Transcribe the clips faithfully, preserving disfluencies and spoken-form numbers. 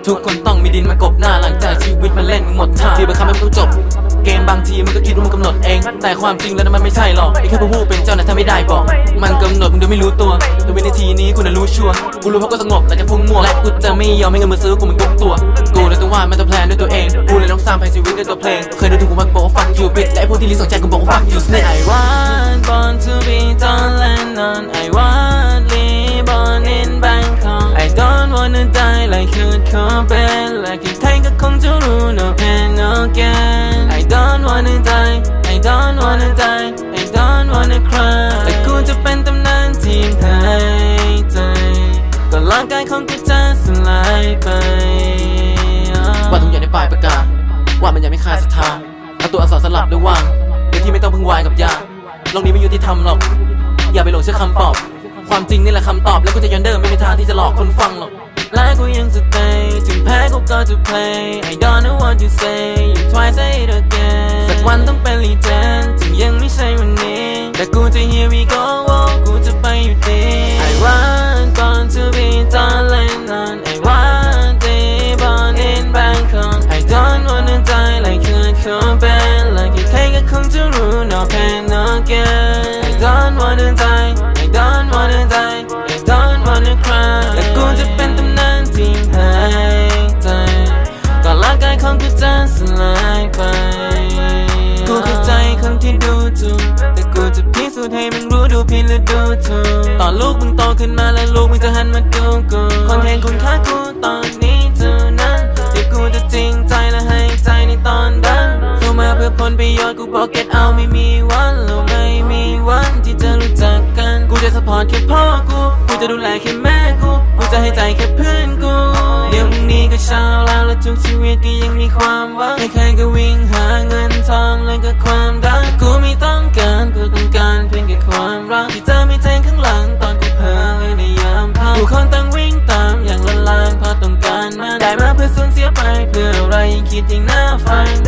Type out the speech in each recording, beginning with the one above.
ทุกคนต้องมีดินมากบหน้าหลังจากชีวิตมันเล่นมึงหมดท่าที่บังคับให้มึงต้องจบเกมบางทีมันก็คิดว่ามึงกำหนดเองแต่ความจริงแล้วมันไม่ใช่หรอกไอ้แค่ผู้พูดเป็นเจ้าน่ะถ้าไม่ได้บอกมันกำหนดมึงโดยไม่รู้ตัวในวินาทีนี้กูน่ะรู้ชัวร์กูรู้เพราะก็สงบแต่จะพุ่งมั่วและกูจะไม่ยอมให้เงินมือซื้อกูมันทุกตัวกูเลยต้องวาดมันต้องแพลนด้วยตัวเองกูเลยต้องสร้างแผนชีวิตด้วยตัวเพลงเคยดูถูกกูมาบอกว่า fuck you bitch และไอ้พวกที่รีสนใจกูบอกว่า fuck you snake I want born to be John Lennon I want live born in Bangkok I don't wanna die like Kurt Cobain และใครๆก็คงจะรู้ no pain no gain I don't wanna die I don't wanna die I don't wanna cry แต่กูจะเป็นตำนานที่หายใจก่อนร่างกายของกูจะสลายไปว่าทุกอย่างในปลายปากกาว่ามันยังไม่คาดศรัทธาเอาตัวอักษรสลับด้วยว่างโดยที่ไม่ต้องพึ่งวายกับยาโลกนี้ไม่ยุติธรรมหรอกอย่าไปหลงเชื่อคำปลอบความจริงนี่แหละคำตอบแล้วกูจะย้อนเดิมไม่มีทางที่จะหลอกคนฟังหรอกและกูยังจะ stay ถึงแพ้กูก็จะ play I don't know what you say you twice say it again สักวันต้องเป็น legend ถึงยังไม่ใช่วันนี้แต่กูจะ here we go กูจะไปอยู่ดี I want born to be John Lennon I want day born in Bangkok I don't wanna die like Kurt Cobain และใครๆก็คงจะรู้ no pain no gain I don't wanna die I don't wanna die I don't wanna cry และกูจะเป็นตำนานที่หายใจก่อนร่างกายของกูจะสลายไปกูเข้าใจคนที่ดูถูกแต่กูจะพิสูจน์ให้มึงรู้ดูผิดหรือดูถูกตอนลูกมึงโตขึ้นมาแล้วลูกมึงจะหันมาดูกูคนเห็นคุณค่ากูตอนนี้เท่านั้นที่กูจะจริงใจและให้ใจในตอนดังเข้ามาเพื่อผลประโยชน์กูบอก get out ไม่มีวันแล้วไม่มีวันที่จะรู้จักกันกูจะ support แค่พ่อกูกูจะดูแลแค่แม่กูกูจะให้ใจแค่เพื่อนกูเดี๋ยวพรุ่งนี้ก็เช้าแล้วและทุกชีวิตก็ยังมีความหวังใครๆก็วิ่งหาเงินทองและก็ความดังกูไม่ต้องการกูต้องการเพียงแค่ความรักที่เธอไม่แทงข้างหลังตอนกูเพ้อเลยในยามพังกูคงต้องวิ่งตามอย่างละลางเพราะต้องการมันได้มาเพื่อสูญเสียไปเพื่ออะไรยังคิดยังน่าฟัง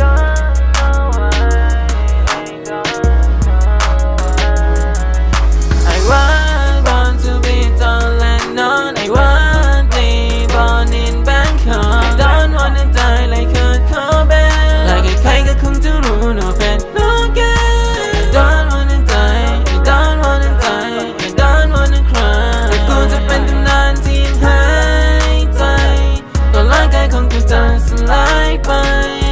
I want born to be John Lennon I want live born in Bangkok I don't wanna die like Kurt Cobain และใครๆก็คงจะรู้ no pain no gain I don't wanna die I don't wanna die I don't wanna cry แต่กูจะเป็นตำนานที่หายใจก่อนร่างกายของกูจะสลายไป